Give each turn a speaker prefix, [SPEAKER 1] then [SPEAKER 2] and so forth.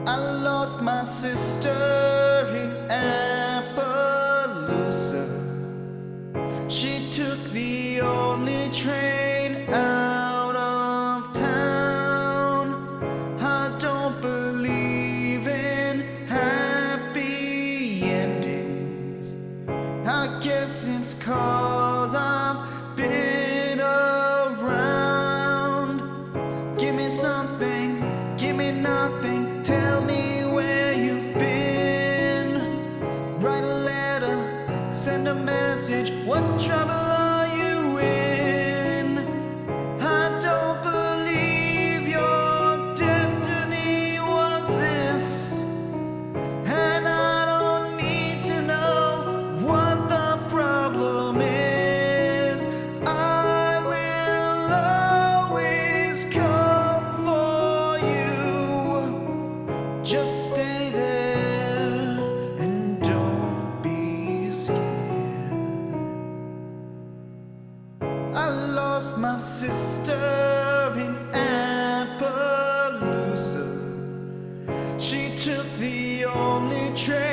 [SPEAKER 1] I lost my sister in Appaloosa. She took the only train out of town. I don't believe in happy endings. I guess it's 'cause I've been around. Give me something, give me nothing. Tell me where you've been. Write a letter, send a message. What trouble are you in? I don't believe your destiny was this, and I don't need to know what the problem is. I will always come for you. Just stay there and don't be scared. I lost my sister in Appaloosa. She took the only train